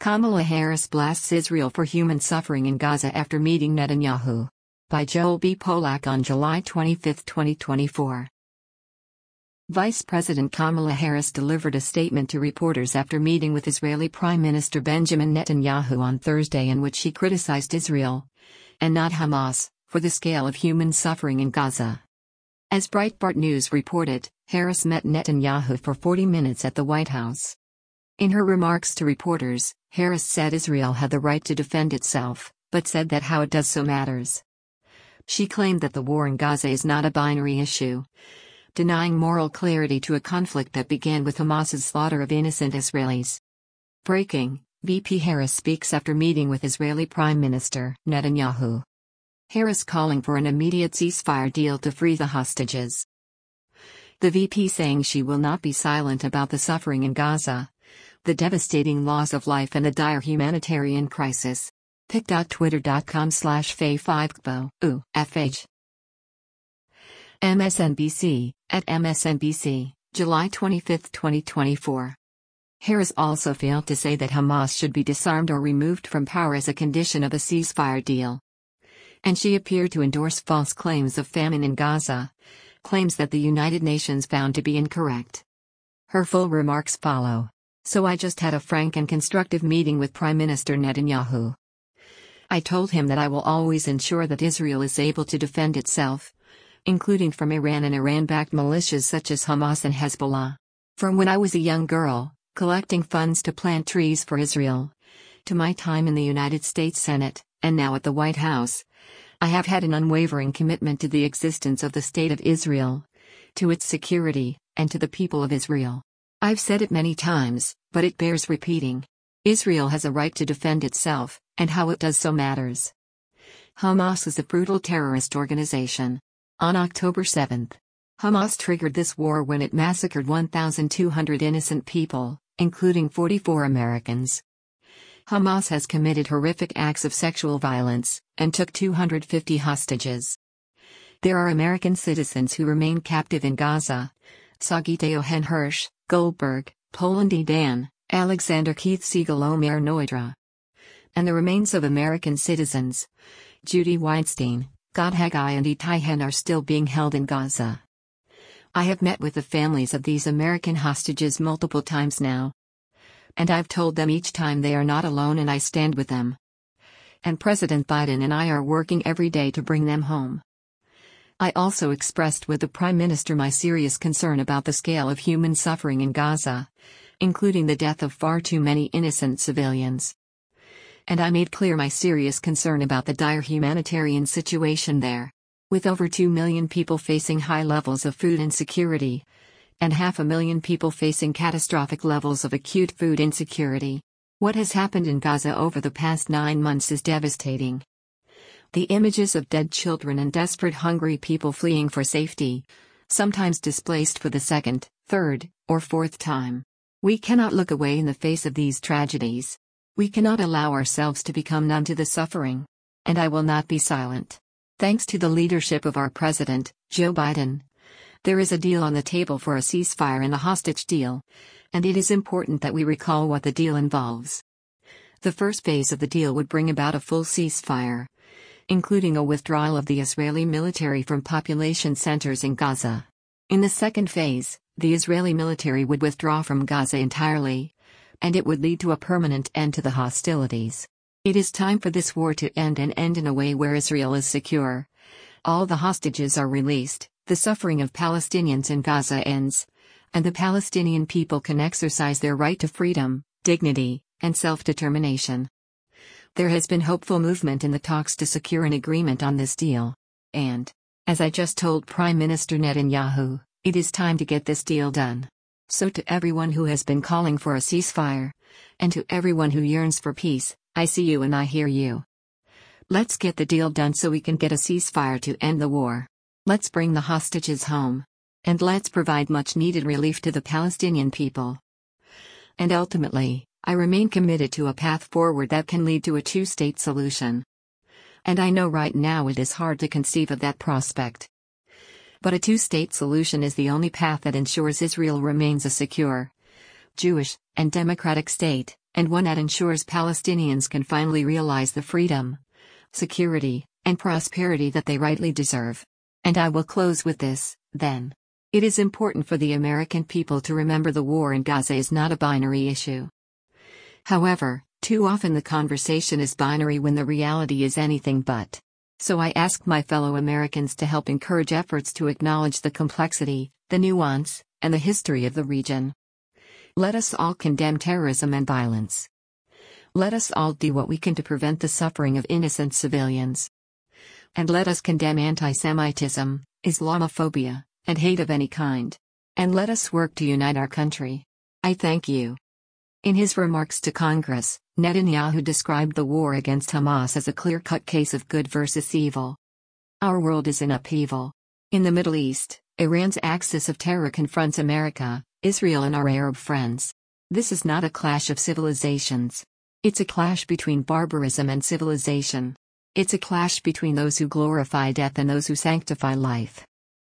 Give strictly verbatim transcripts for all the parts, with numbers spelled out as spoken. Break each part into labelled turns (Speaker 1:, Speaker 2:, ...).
Speaker 1: Kamala Harris blasts Israel for human suffering in Gaza after meeting Netanyahu. By Joel B. Polak on July twenty-fifth, twenty twenty-four. Vice President Kamala Harris delivered a statement to reporters after meeting with Israeli Prime Minister Benjamin Netanyahu on Thursday, in which she criticized Israel, and not Hamas, for the scale of human suffering in Gaza. As Breitbart News reported, Harris met Netanyahu for forty minutes at the White House. In her remarks to reporters, Harris said Israel had the right to defend itself, but said that how it does so matters. She claimed that the war in Gaza is not a binary issue, denying moral clarity to a conflict that began with Hamas's slaughter of innocent Israelis. Breaking: V P Harris speaks after meeting with Israeli Prime Minister Netanyahu. Harris calling for an immediate ceasefire deal to free the hostages. The V P saying she will not be silent about the suffering in Gaza, the devastating loss of life and the dire humanitarian crisis. pic.twitter.com slash fay5gbo, U, FH. M S N B C, at M S N B C, July twenty-fifth, twenty twenty-four. Harris also failed to say that Hamas should be disarmed or removed from power as a condition of a ceasefire deal. And she appeared to endorse false claims of famine in Gaza, claims that the United Nations found to be incorrect. Her full remarks follow. So I just had a frank and constructive meeting with Prime Minister Netanyahu. I told him that I will always ensure that Israel is able to defend itself, including from Iran and Iran-backed militias such as Hamas and Hezbollah. From when I was a young girl, collecting funds to plant trees for Israel, to my time in the United States Senate, and now at the White House, I have had an unwavering commitment to the existence of the State of Israel, to its security, and to the people of Israel. I've said it many times, but it bears repeating. Israel has a right to defend itself, and how it does so matters. Hamas is a brutal terrorist organization. On October seventh, Hamas triggered this war when it massacred one thousand two hundred innocent people, including forty-four Americans. Hamas has committed horrific acts of sexual violence, and took two hundred fifty hostages. There are American citizens who remain captive in Gaza: Sagita Johan Hirsch, Goldberg, Polandi Dan, Alexander Keith Siegel, Omer Noidra. And the remains of American citizens, Judy Weinstein, Gad Haggai and Itai Hen, are still being held in Gaza. I have met with the families of these American hostages multiple times now. And I've told them each time they are not alone and I stand with them. And President Biden and I are working every day to bring them home. I also expressed with the Prime Minister my serious concern about the scale of human suffering in Gaza, including the death of far too many innocent civilians. And I made clear my serious concern about the dire humanitarian situation there, with over two million people facing high levels of food insecurity, and half a million people facing catastrophic levels of acute food insecurity. What has happened in Gaza over the past nine months is devastating. The images of dead children and desperate hungry people fleeing for safety, sometimes displaced for the second, third, or fourth time. We cannot look away in the face of these tragedies. We cannot allow ourselves to become numb to the suffering. And I will not be silent. Thanks to the leadership of our President, Joe Biden, there is a deal on the table for a ceasefire and a hostage deal, and it is important that we recall what the deal involves. The first phase of the deal would bring about a full ceasefire, including a withdrawal of the Israeli military from population centers in Gaza. In the second phase, the Israeli military would withdraw from Gaza entirely, and it would lead to a permanent end to the hostilities. It is time for this war to end and end in a way where Israel is secure. All the hostages are released, the suffering of Palestinians in Gaza ends, and the Palestinian people can exercise their right to freedom, dignity, and self-determination. There has been hopeful movement in the talks to secure an agreement on this deal. And, as I just told Prime Minister Netanyahu, it is time to get this deal done. So to everyone who has been calling for a ceasefire, and to everyone who yearns for peace, I see you and I hear you. Let's get the deal done so we can get a ceasefire to end the war. Let's bring the hostages home. And let's provide much-needed relief to the Palestinian people. And ultimately, I remain committed to a path forward that can lead to a two-state solution. And I know right now it is hard to conceive of that prospect. But a two-state solution is the only path that ensures Israel remains a secure, Jewish, and democratic state, and one that ensures Palestinians can finally realize the freedom, security, and prosperity that they rightly deserve. And I will close with this, then. It is important for the American people to remember the war in Gaza is not a binary issue. However, too often the conversation is binary when the reality is anything but. So I ask my fellow Americans to help encourage efforts to acknowledge the complexity, the nuance, and the history of the region. Let us all condemn terrorism and violence. Let us all do what we can to prevent the suffering of innocent civilians. And let us condemn anti-Semitism, Islamophobia, and hate of any kind. And let us work to unite our country. I thank you. In his remarks to Congress, Netanyahu described the war against Hamas as a clear-cut case of good versus evil. Our world is in upheaval. In the Middle East, Iran's axis of terror confronts America, Israel and our Arab friends. This is not a clash of civilizations. It's a clash between barbarism and civilization. It's a clash between those who glorify death and those who sanctify life.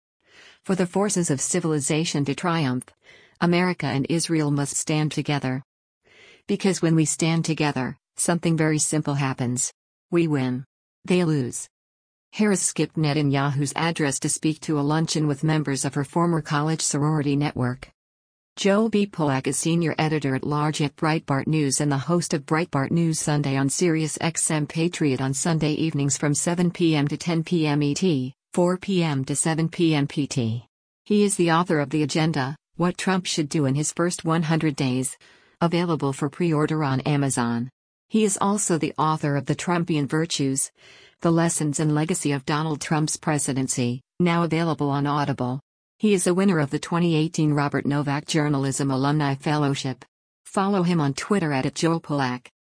Speaker 1: For the forces of civilization to triumph, America and Israel must stand together. Because when we stand together, something very simple happens. We win. They lose. Harris skipped Netanyahu's address to speak to a luncheon with members of her former college sorority network. Joel B. Polak is senior editor-at-large at Breitbart News and the host of Breitbart News Sunday on Sirius X M Patriot on Sunday evenings from seven p m to ten p m E T, four p m to seven p m P T. He is the author of The Agenda, What Trump Should Do in His First one hundred days, available for pre-order on Amazon. He is also the author of The Trumpian Virtues, The Lessons and Legacy of Donald Trump's Presidency, now available on Audible. He is a winner of the twenty eighteen Robert Novak Journalism Alumni Fellowship. Follow him on Twitter at Joel Polak.